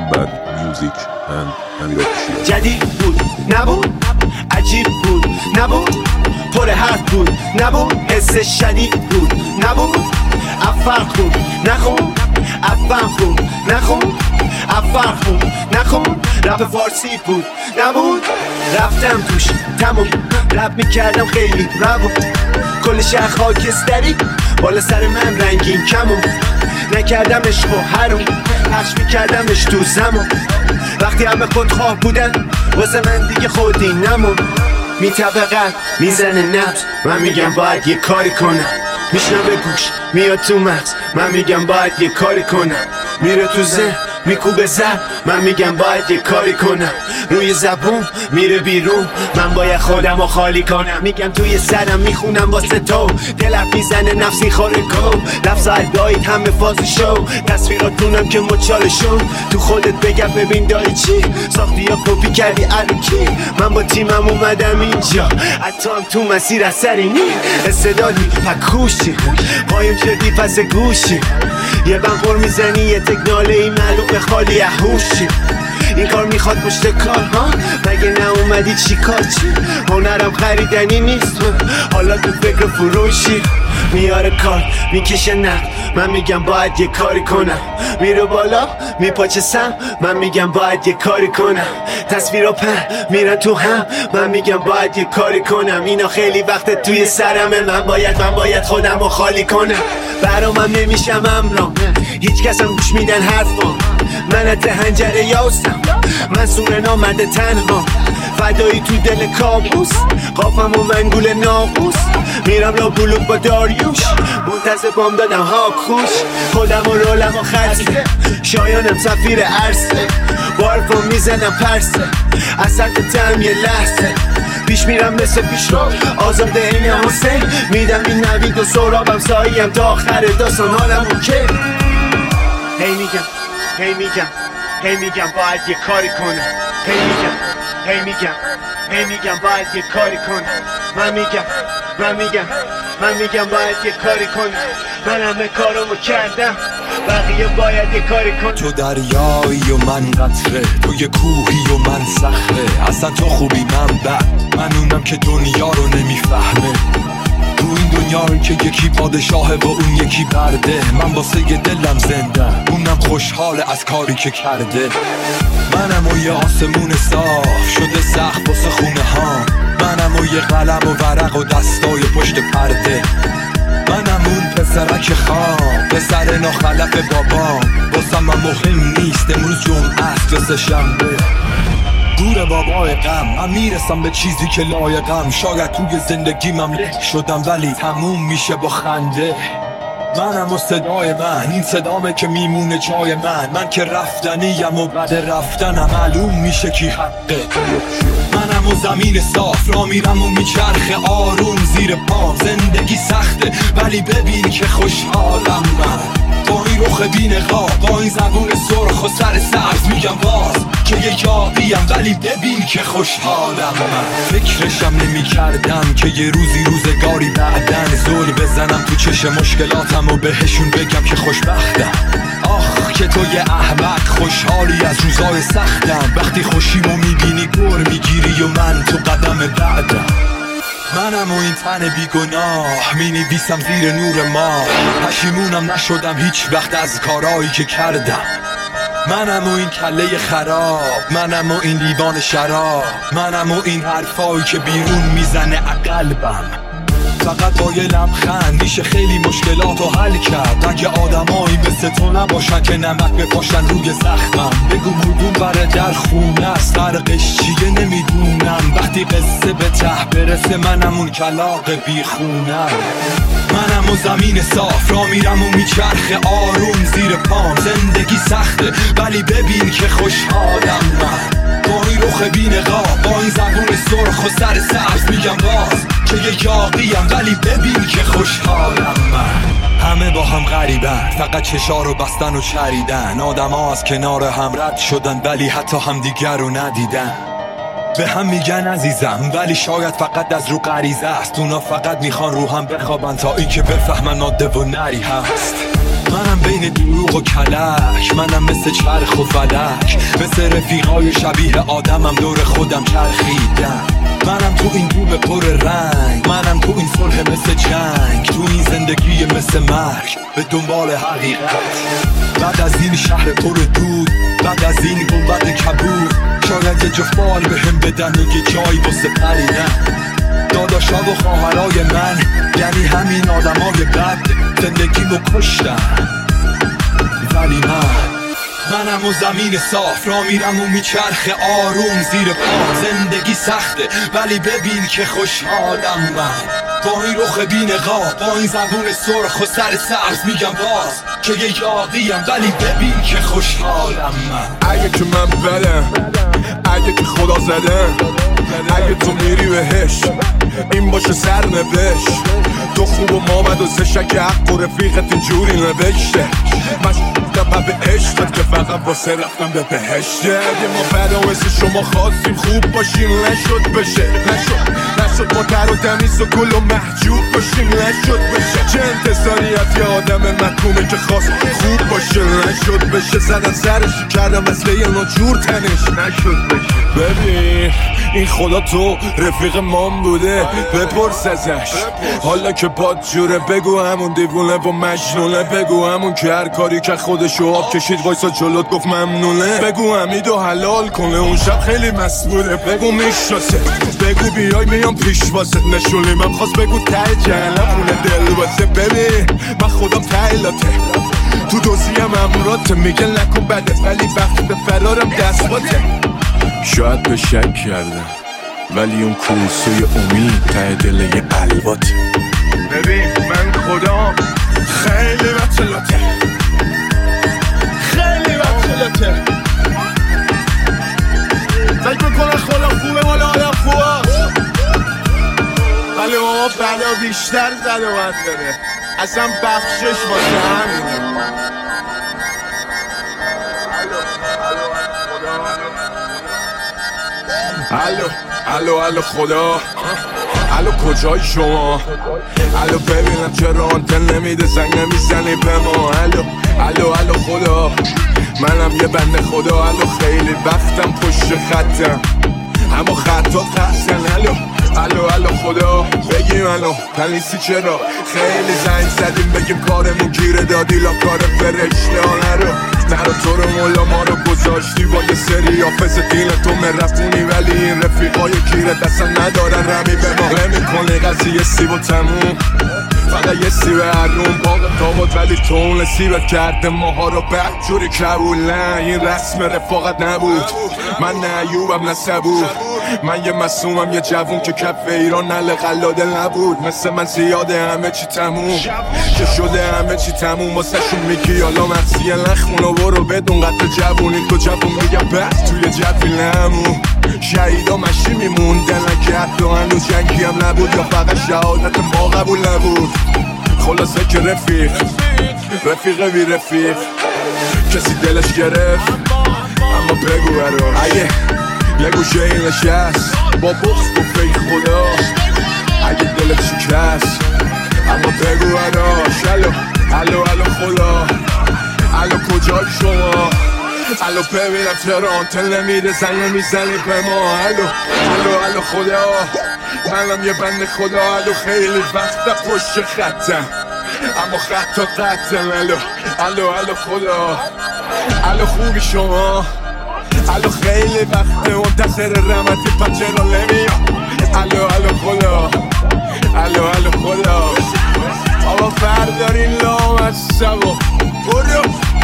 Bad Music and امیر آفیشیال. جدید بود نبود، عجیب بود نبود، پر حرف بود نبود، حس شدید بود نبود، افرق بود نخون، افهم بود نخون، افرق بود نخون، رپ فارسی بود نبود، رفتم توش تموم، رپ میکردم خیلی روون، کل شهر خاکستری بالا سر من رنگین کمون، نکردم عشق و حروم، پخش میکردمش تو زمان، وقتی همه خودخواه بودن واسه من دیگه خودی نمون، میطبقت میزنه نبض، من میگم باید یه کاری کنم، میشنوه گوش میاد تو مغز، من میگم باید یه کاری کنم، میره تو ذهن میکوبه زد، من میگم باید یه کاری کنم، روی زبون میره بیرون، من باید خودمو خالی کنم، میگم توی سرم میخونم واسه تو، دلت میزنه نفسی خوره کو، لفظ ادایت همه فاز شو، تصویراتونم که مچالشون، تو خودت بگم ببین داری چی ساختی یا کپی کردی الکی، من با تیمم اومدم اینجا، حتی هم تو مسیر اثری نی، استعدادی پکوشی قایم شدی پس گوشی، یه بمپر میزنی یه تکناله ای معلوم خالی هوشی، این کار میخواد پشت کار ها، مگه نه اومدی چی کار چی، هنرم خریدنی نیست، حالا تو فکر فروشی، میاره کار میکشه نقد، من میگم باید یه کاری کنم، میره بالا میپاچه سم، من میگم باید یه کاری کنم، تصویرها پر میرن تو هم، من میگم باید یه کاری کنم، اینا خیلی وقت توی سرمه، من باید خودم رو خالی کنم، برامم نمیشم امرام، هیچ کس هم گوش میدن حرفام، من از هنجره یاستم، من سور نامده تنها، فدایی تو دل کابوس، قافم و منگول ناقوس، میرم لا بلوک با داریوش، منتظر بام دادم ها خوش، خودم و رولم و خرسه، شایانم سفیر عرصه، بارفم میزنم پرسه، اصد تم یه لحظه، پیش میرم مثل پیش رو آزاده این حسین، میدم این نوید و سرابم ساییم تا آخر داستان حالم اوکی، هی میگم باید یه کاری کنم، هی میگم باید یه کاری کنم، من میگم باید یه کاری کنم، من همه کارمو کردم بقیه باید یه کاری کنم، تو دریایی و من قطره، تو یه کوهی و من صخره، اصلا تو خوبی من بد، من اونم که دنیا رو نمیفهمه، تو این دنیایی که یکی پادشاهه و اون یکی برده، من واسه دلم زنده، اونم خوشحاله از کاری که کرده، منم و یه آسمون صاف شده سخت واسه خونه ها، منم و یه قلم و ورق و دستای پشت پرده، منم اون پسرک خام، پسر ناخلف بابام، واسه من مهم نیست امروز جمعه است و سه شنبه، گور بابای غم، من میرسم به چیزی که لایقم، شاید توی زندگیمم له شدم ولی تموم میشه با خنده، منم و صدای من، این صدامه که میمونه جای من که رفتنیم و بعد رفتنم معلوم میشه کی حقه، منم و زمین صاف را میرم و میچرخه آروم زیر پام، زندگی سخته ولی ببین که خوشحالم من، با این رخ بی‌نقاب، با این زبون سرخ و سر سبز، میگم باز که یه یاقیم ولی ببین که خوشحالم من، فکرشم نمی کردم که یه روزگاری بعدن زل بزنم تو چشم مشکلاتم و بهشون بگم که خوشبختم، آخ که تو یه احمق خوشحالی از روزای سختم، وقتی خوشیمو میبینی گر میگیری و من تو قدم بعدم، منم و این تن بیگناه مینویسم زیر نور ماه، پشیمونم نشدم هیچ وقت از کارایی که کردم، منم و این کله خراب، منم و این لیوان شراب، منم و این حرفایی که بیرون میزنه قلبم، فقط با یه لبخند میشه خیلی مشکلاتو حل کرد، اگه آدمایی مثل تو نباشن که نمک بپاشن روی زخمم، بگو کدوم بره در خونه است، فرقش چیه نمیدونم، وقتی قصه به ته برسه منم اون کلاغ بیخونم، منم و زمین صاف را میرم و میچرخه آروم زیر پام، زندگی سخته ولی ببین که خوشحالم من، با این رخ بی‌نقاب، با این زبون سرخ و سر سبز، میگم باز که یه یاقیم ولی ببین که خوشحالم من، همه با هم غریبن، فقط چشا رو بستن و چریدن، آدم ها از کنار هم رد شدن ولی حتی هم دیگر رو ندیدن، به هم میگن عزیزم ولی شاید فقط از رو غریزه است، اونا فقط میخوان رو هم بخوابن تا این که بفهمن ماده و نری هست، منم بین دروغ و کلک، منم مثل چرخ و فلک، مثل رفیقای شبیه آدمم دور خودم چرخیدم. منم تو این بوم پر رنگ، منم تو این صلح مثل جنگ، تو این زندگی مثل مرگ، به دنبال حقیقت. بعد از این شهر پر دود، بعد از این گنبد کبود، شاید یه جفت بال بهم بدن و یه جایی واسه پریدن. داداشا و خواهرای من، یعنی همین آدمای بد، زندگیمو کشتن. ولی منم و زمین صاف را میرم و میچرخه آروم زیر پا. زندگی سخته ولی ببین که خوشحالم من، با این رخ بی‌نقاب، با این زبون سرخ و سر سبز میگم باز که یه یاقیم، ولی ببین که خوشحالم من. اگه که من بدم، اگه که خدا زدم، اگه تو میری بهش این باشه سرنوشت. تو خوب و ما بد و زشک حق و رفیقت اینجوری نوشته. من به عشقت که فقط واسه رفتم به بهشته. اگه ما بد و مثل شما خواستیم خوب باشیم نشد بشه، نشد ما در و تمیز و گل و محجوب باشیم نشد بشه. چه انتظاری از یه آدم محکومه که خواست خوب باشه نشد بشه. زدن سرش کردم مثل یه ناجور تنش نشد بشه. ببین این خدا تو رفیق مام بوده، بپرس ازش حالا که باد جوره. بگو همون دیوونه و مجنونه، بگو همون که هر کاری که خودشو آب کشید وایسا جلوت گفت ممنونه. بگو حمیدو حلال کنه اون شب خیلی مسئوله. بگو میشناسه، بگو بیای میام پیش واسه نشونی. من خواست بگو ته جهنم خونه دل واسه. ببین من خودم تایلاته، تو دوزیم امراته، میگه نکن بدت ولی وقت به فرارم دست باته. شاید به شک کردم ولی اون کوسوی امید ته دل یه الواته. ببین من خدا خیلی بطلاته، خیلی بطلاته. فکر میکنه خدا خوبه مال آدم خوبه، ولی ماما بلا بیشتر زد و بد داره. اصلا بخشش واسه همینه. الو خدا، الو کجای شما؟ الو ببینم چرا آنتن نمیده زنگ نمیزنی به ما؟ الو خدا، منم یه بنده خدا. الو خیلی وقتم پشت خطم اما خطا قصدن. الو خدا بگی منو تنیسی چرا؟ خیلی زنگ زدیم بگیم کارمون گیره دادی لا کار فرشته ها. نرو تو رو مولا ما رو گذاشتی با یه سری حافظ دین تو مرفونی، ولی این رفیقای گیره دستن ندارن رمی به ما. نمی‌کنی قضیه سیب و تموم، فقط یه سیب هرون باقی تابد، ولی تو اون سیبت کرده ماها رو بدجوری قبول. نه این رسم رفاقت نبود، من نه ایوبم نه صبور. من یه مسومم یه جوون که کف ایران نل قلاده نبود. مثل من زیاده همه چی تموم که شده، همه چی تموم واسه شون میگی حالا مرسیه نخون و برو بدون قطع جوونی. تو جوون میگم بس توی جوی نمون. شهیدا مشی میموندن اگه حتی هنوز جنگی هم نبود یا فقط شهادت ما قبول نبود. خلاصه که رفیق بی رفیق کسی دلش گرفت، اما بگو برا اگه یه گوشه این نشست با بخص گفت ای خدا اگه دلت شکست، اما بگو براش الو خدا، الو کجای شما؟ الو ببینم چرا آنتن نمیده زنگ نمیزنی به ما؟ الو خدا، منم یه بنده خدا. الو خیلی وقت پشت خطم اما خطا قطعم. الو خدا، الو خوبی شما؟ الو خیلی وقت منتظر رحمتی پچرا نمیاد. الو خدا، الو خدا. آبا فردارین لام از سبا برو.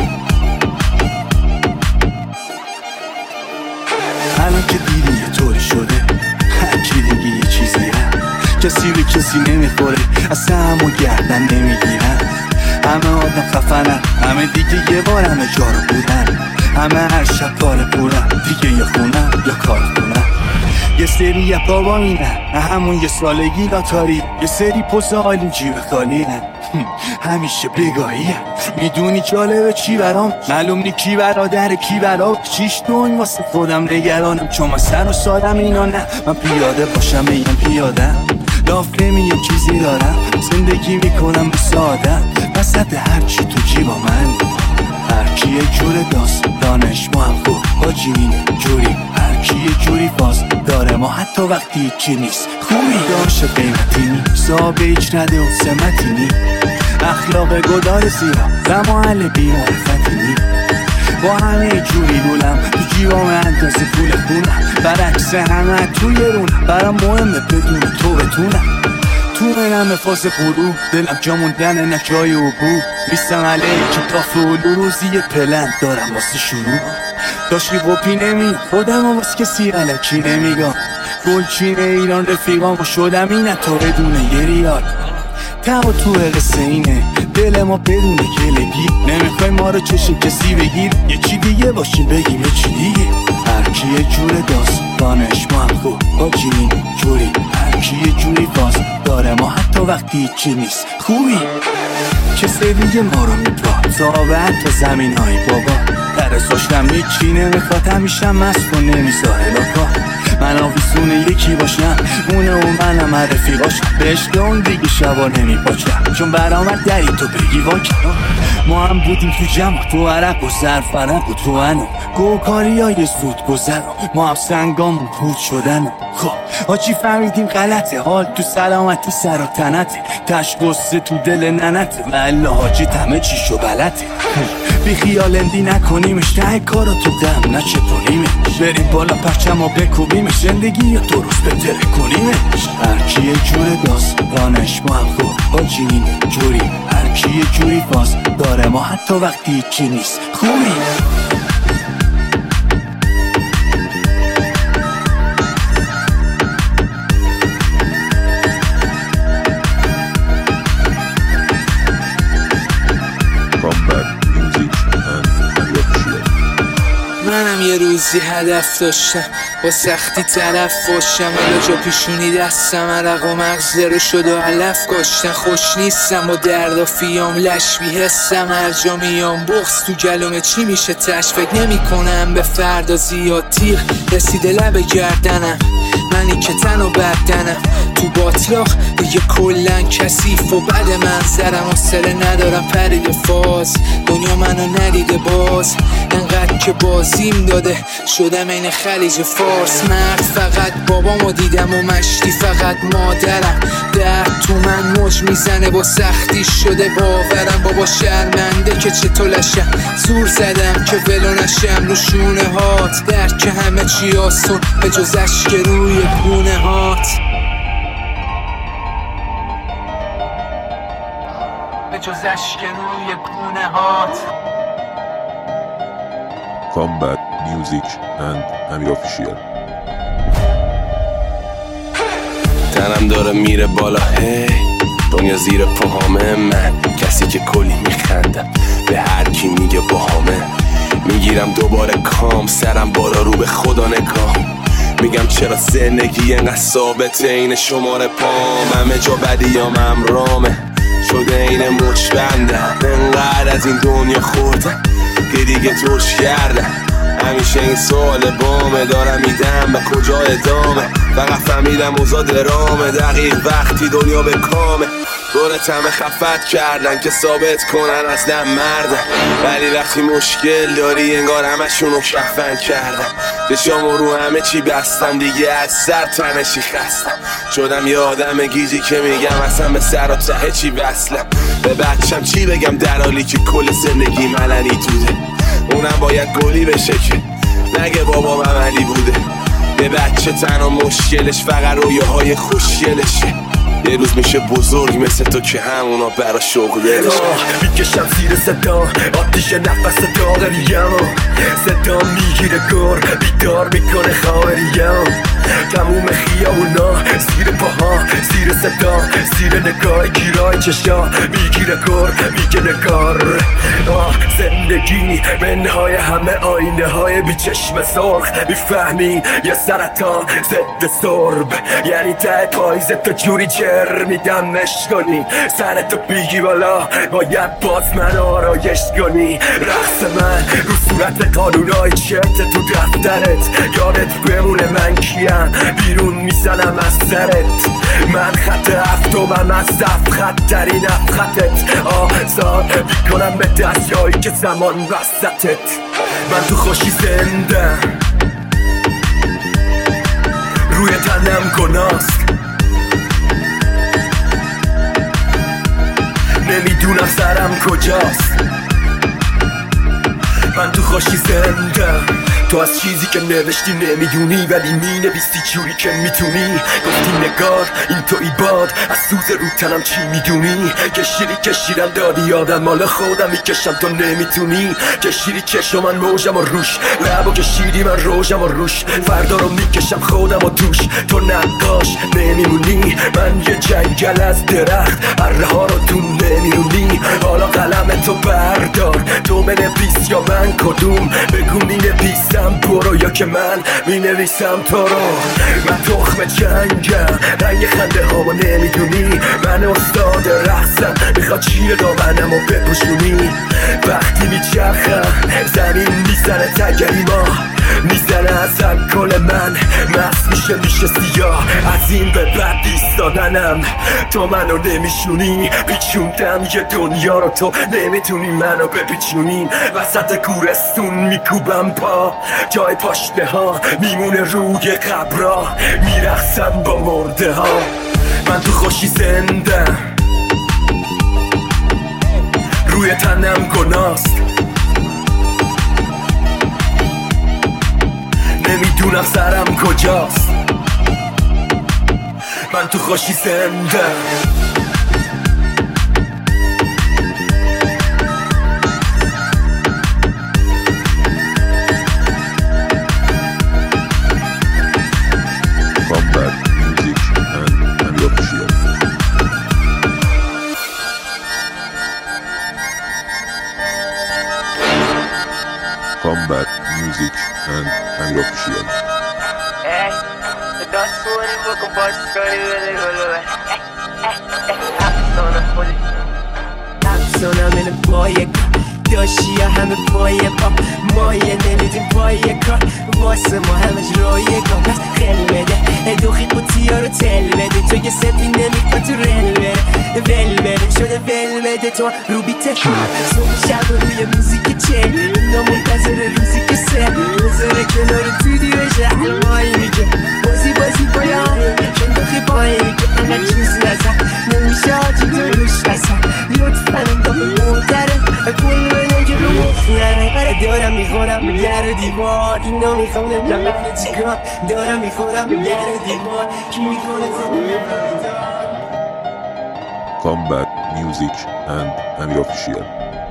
الان که دیدی یه طوری شده، هرکی دیگه یه چیزی هم، کسی به کسی نمیخوره، اصلا همو گردن نمیگیرن. همه آدم خفنن، همه دیگه یه بار همه جا رو بودن، همه هر شب کار پورن، دیگه یا خونن یا کار کنن. یه سری یه بابا مینن، همون یه سالگی لاتاری، یه سری پس آلین جیب خالی نه. همیشه بگاهیم میدونی جالبه چی برام، معلوم نی کی برادر کی برام. چیش دون واسه خودم نگرانم، چون من سر و سادم اینا نه. من پیاده باشم میگم پیادم، لاف نمیم چیزی دارم، زندگی میکنم به سادم. پس وسط هرچی تو جیبا من، هرکی یه جور داستانش ما هم خوب حاجی این جوری، هرکی یه جوری باز داره ما حتی وقتی هیچی نیست. خوبی داشته قیمتی نی، صابه هیچ نده و سمتی نی، اخلاق گدار زیرا و محل بیمعرفتی نی، با همه جوری دولم تو جیبام اندازه پول خونم، برعکس همه توی رونم، برام مهمه بدون تو بتونم، تو منم فاز غروب دلم جا موندن نجای عبور، بیستم علیه کتاف و روزی پلن دارم واسه شروع، داشتی قپی نمی خودم و واسه کسی علکی نمیگم، گلچین ایران رفیقام شدم اینه تا بدون یه ریال، تا تو قصه اینه دل ما بدون گلگی، نمیخوای ما رو چشم کسی بگیر، یه چی دیگه باشیم بگیم یه چی دیگه، هرکی یه جور داستانش ما هم خوب حاجی این جوری، هرکی یه جوری باز داره ما حتی وقتی هیچی نیست. خوبی کسی دیگه ما رو میپا صابت تا زمین های بابا، درستاشتم هیچی نمیخواد همیشه مست و نمیذاره لاکا، من آویسون یکی باشم اونه و منم رفیقاش، بهش اون دیگه شبا نمیپاچم چون برامد دری تو بگی واکن، ما هم بودیم تو جمع تو عرق و زرفرق و تو انو گوکاری های زود گذر، ما هم سنگامون پود شدن. خب حاجی فهمیدیم غلطه، حال تو سلامتی سر و تنته، تش قصه تو دل ننته، والله حاجی همه چیشو بلده، بی خیال اندی نکنیمش ته کارو تو دم نچپونیمش، بریم بالا پرچم و بکوبیمش، زندگی یا درست بتره کنیمش، هرکی یه جور داستانش ما هم خوب حاجی این جوری، هرکی یه جوری باز داره ما حتی وقتی هیچی نیست. خوبی منم یه روزی هدف داشتم با سختی طرف باشم، ولی جا پیشونی دستم عرق و مغز رو شد و علف کاشتن، خوش نیستم با درد و فیام لش بیهستم، هر جا میام بغض تو گلومه چی میشه تش، فکر نمی کنم به فردا زیاد تیغ رسیده لب گردنم، منی که تن و بدنم تو باطلاق دیگه کلن کثیف و بد منظرم، حوصله ندارم پرید فاز دنیا منو ندیده باز، انقدر که بازیم داده شدم این خلیج فارس، مرد فقط بابامو دیدم و مشتی فقط مادرم، درد تو من موج میزنه با سختی شده باورم، بابا شرمنده که چطور لشم زور زدم که ولو نشم رو شونه هات، درد که همه چی آسون به جز اشک روی گونه هات، به جز اشک روی گونه هات. Combat Music and Amir Official. تنم داره میره بالا هی دنیا زیر پاهامه، من کسی که کلی میخندم به هر کی میگه باهامه، میگیرم دوباره کام سرم بالا رو به خدا نگاه، میگم چرا زندگی انقدر ثابته این شماره پام، همه جا بدیام امرامه شده این مچ بندم، انقدر از این دنیا خوردم که دیگه توش کردم، همیشه این سوال بامه دارم میدم به کجا ادامه، فقط فهمیدم اوضاع درامه، دقیق وقتی دنیا به کامه، دورت همه خفت کردن که ثابت کنن اصلا مردن، ولی وقتی مشکل داری انگار همشونو کفن کردن، چشامو رو همه چی بستم دیگه از سر تنشی خستم، شدم یه آدم گیجی که میگم اصلا به سر و ته چی وصلم، به بچم چی بگم در حالی که کل زندگی ملنی توده، اونم باید گلی بشه که نگه بابا عملی بوده، یه بچه تنها مشکلش فقط رویاهای خوشگلشه، یه روز میشه بزرگ مثل تو که همونا برا شغلش میکشم زیر صدا آتیش نفس داغ ریمو، صدا میگیره گر بیدار میکنه خواهریم، تموم خیابونا زیر پاها زیر صدا زیر نگاه گیرای چشا میگیره گر میگه نگار، زندگی منهای همه آینه های بی چشم سرخ، میفهمی یه سرطان ضد سرب، یعنی ته پایزه تو جوری جر میدمش کنی، سرتو بیگی بالا باید باز من آرایش کنی، رقص من رو صورت قانونای چرت تو دفترت، یادت بمونه من کیم بیرون میزنم از سرت، من خط هفتمم از دفت خطترین خطت آزاد میکنم به دستیایی که زمان وسطت من تو خوشی زندم روی تنم گناست نمیدونم سرم کجاست من تو خوشی زندم تو از چیزی که نوشتی نمیدونی ولی مینویسی جوری که میتونی گفتی نگار این توی باد از سوز رو تنم چی میدونی کشیدم دادی یادم مال خودم میکشم تو نمیتونی کشیدی چشم من موجم و روش لبو کشیدی من روشم و روش فردا رو میکشم خودم و توش تو نقاش نمیمونی من یه جنگل از درخت اره ها رو تو نمیرونی حالا قلم تو بردار تو بنویس یا من کدوم بگو مینویسم برو یا که من مینویسم تو رو من تخم جنگم رنگ خنده هامو نمیدونی من استاد رقصم میخواد چیر دامنم و بپوشونی وقتی میچرخم زمین میزنه تگری ما میزنه از الکل من مست میشه سیاه از این به بعد ایستادنم تو منو نمیشونی پیچوندم یه دنیا رو تو نمیتونی منو بپیچونی وسط کورستون میکوبم پا جای پاشنه ها میمونه روی قبرا میرقصم با مرده ها من تو خوشی زندم روی تنم گناست نمیدونم سرم کجاست من تو خوشی زندم Combat Music and Ami Official. Combat Music and Ami Official. افسانم اینه پای داشتی یا همه پای پا مایه نمیدیم پای کار واسه ما همش رایگان پس خیلی بده دوخی قوطیا رو تل بده تو که سفی نمیکن تو رل بره ول بره شده ول بده تو رو بیته صبح شب روی موزیک چل اینا منتظر روزی که سه بذاره کنار تو دیو شهر مایی میگه بازی پایان چون دوخی پایی میگه انقدر چیز نزن نمیشه آجی تو روش نزن لطفا انداخه مهتره کل بده که رو مخنره دارم میخورم به در دیوار اینا میخوام نمیدونم چیکار دارم میخورم به در دیوار کی میکنه Combat Music and Ami Official.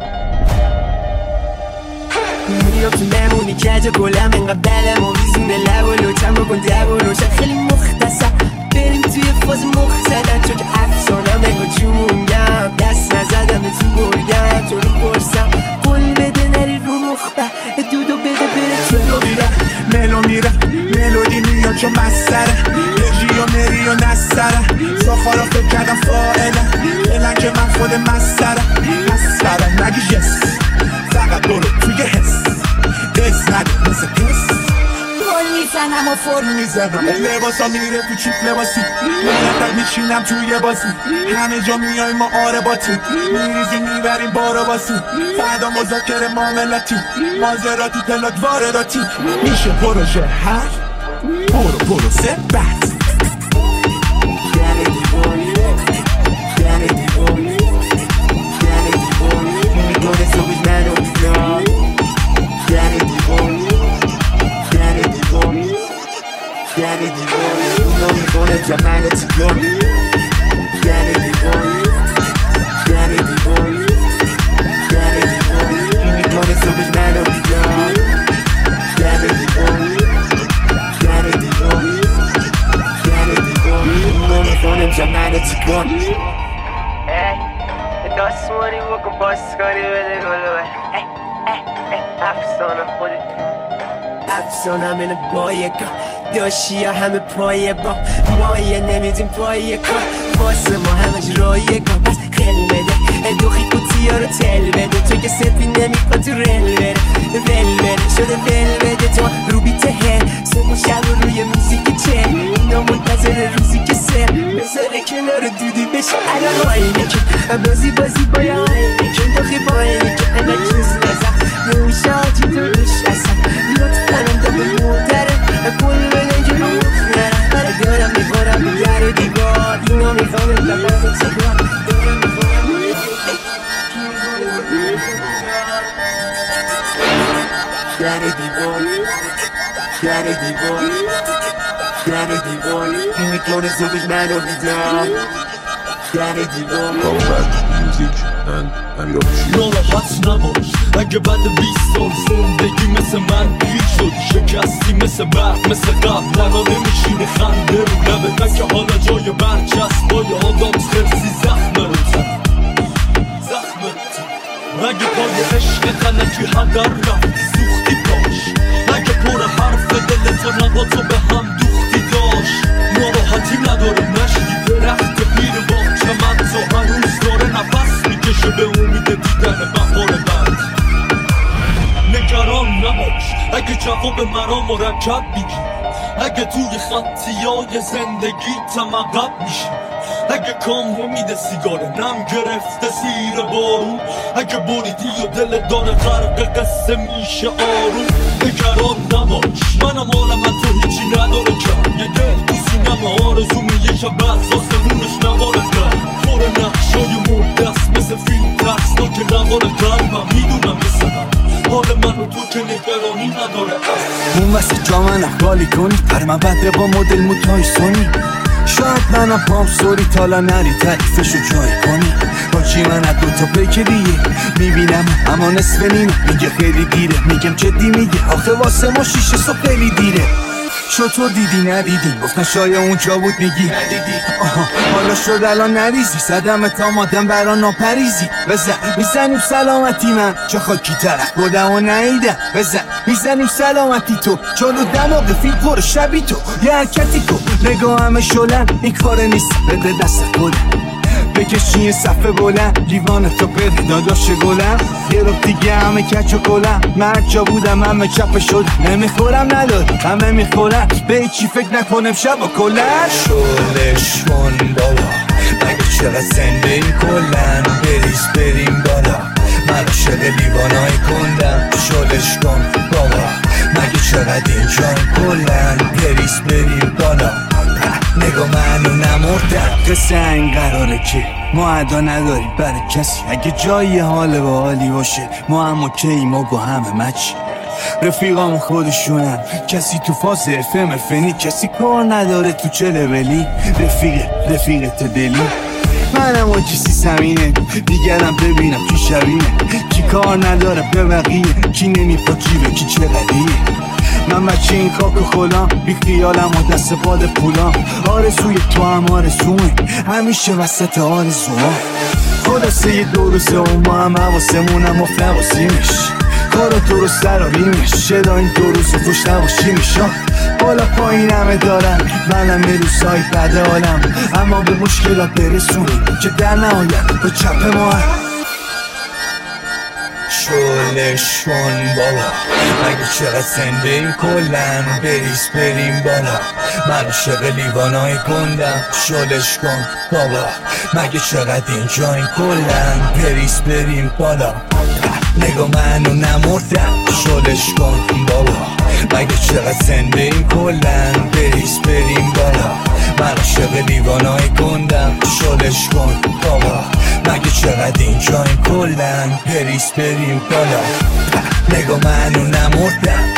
میام تو نمونی کج و گلم انقدر بلم و میزونه لب و لوچم بکن دب و روشن خیلی مختصر بریم توی فاز مخ زدن چون که افسانم انگا جونگم دست نزدم تو برگم تو رو پرسم قول بده نری رو مخبه دودو بده بره تو ملو میره ملودی میاد چون مستره رژی و مری و نستره ساخارا فکر کردم فائله فعلا که من خود مستره نگی یس فقط برو توی حس دست نده مثل پس گل میزنم و فرم میزنم لباسا میره تو چیپ لباسی مرتب میشینم توی بازی همه جا میای ما آرباتی میریزی میبریم بارو باسی فردا مذاکره معاملاتی مازراتی پلاک وارداتی میشه پروژه هر برو سه بحث جمال تگون یعنی دیوانی یعنی دیوانی یعنی دیوانی میکنه صبح منو بیدار یعنی دیوانی یعنی دیوانی یعنی دیوانی میکنه جمال تگون دستمانی بکن باسکاری بده گلوه افسانه خودت افسانم اینه بایگاه داشتی یا همه پای با مایه نمیدیم پای کار واسه ما همش رایگان پس خیلی بده دوخی قوطیا رو تل بده تو که سفی نمیکن تو رل بره ول بره شده ول بده تو رو بیته هل صبح و شب روی موزیک چل اینا منتظر روزی که سر بذاره کنار دودی بشه الان آینه که بازی باید که داخی با اینه که انا چیز نزم نمیشه آجی تو روش اصلا لطفا تا به مدره کل بگن که رو مخنره دارم میخورم میگره دیوار اینا میخوام لبنم سیگار دارم میخورم در دیوار در دیوار در دیوار این میکنه زبش منو بیدار در دیوار Combat Music and Amir Official. ناراحت نباش اگه بعد 20 سال زندگی مثل من پیر شد شکستی مثل برق مثل قبل لنا نمیشینه خنده رو لبه که حالا جای برچسب با آدم خرسی زخم رو زخم رو اگه پای عشق غلطی هدر رفتی سوختی باش اگه پر حرف دلت و نگاه تو به هم دوختی داشت ناراحتی نداره نشتی درخت پیر باغچه من تو هنوز داره نفس میکشه به امید دیدن بهار بعد نگران نباش اگه جواب مرا مرکب میگی اگه توی خطیای زندگی تمقب میشی اگه کام نمیده سیگاره نم گرفته زیر بارون اگه بریدی و دل داره غرق قصه میشه آروم نگران نباش منم عالم تو هیچی نداره کم یه دل تو سینم آرزومه یه شب بعد ساسمونش نواره کرد پر نقشای مردست مثل فیلم ترسناک نواره قلبم میدونم مثل حال من و تو که نگرانی نداره اون وسط جا من اخوالی کنی پر من بده با مدل موتای سونی شاید منم پام سوری تالا نری تعریفشو جای کنی با چی من از دوتا بکریه میبینم اما نصف نیمه میگه خیلی دیره میگم جدی میگه آخه واسه ما 6 صبح خیلی دیره چطور دیدی ندیدی گفتن شاید اونجا بود میگی ندیدی آها حالا شد الان نریزی صدم تا مادم برا ناپریزی بزن میزنیم سلامتی من چه خاکی طرف بودم و نهیدم بزن میزنیم سلامتی تو چالو دماغ فیل پر شبی تو یه حرکتی کن نگاه همه شلن این کار نیست بده دست خودم بکشی صفحه بلند لیوان تو بده داداش گلم یه رو دیگه همه کچ و کلم من جا بودم همه چپ شد نمیخورم نداد همه میخورم به چی فکر نکنم شب و کلن شلش کن بابا مگه چقدر زنده این کلن بریز بریم بالا من عاشق لیوانای کندم شلش کن بابا مگه چقدر اینجا کلن بریز بریم بالا نگاه منو نمردم قصه این قراره که ما ادا نداریم برای کسی اگه جایی حال با حالی باشه ما هم اوکی ما با همه مچی رفیقام خودشونن کسی تو فاز FM فنی کسی کار نداره تو چه لولی رفیقت دلی منم و کسی سمینه دیگرم ببینم کی شبینه کی کار نداره به بقیه کی نمیپا جیبه کی چه قدیه من بچه این خاک و خلام بی خیالم و دست پاد پولام آرزوی تو هم آرزومه همیشه وسط آرزوها خلاصه یه دو روزه و ما هم حواسمونم افت نباسیمش کارو درست دراریمش چرا این دو روز خوش نباشیمش بالا پایین همه دارم منم یه روزهای بده حالم اما به مشکلات برسونیم که در نهایت به چپ ما هم شلش کن بابا مگه چقدر زنده این کلن بریز بریم بالا من عاشق لیوانای کندم شلش کن بابا مگه چقدر اینجا این کلن بریز بریم بالا نگاه منو نمردم شلش کن بابا مگه چقدر زنده این کلن بریز بریم بالا من عاشق لیوانای کندم شلش کن بابا مگه چقدر اینجا این کلن بریز بریم بالا نگاه منو نمردم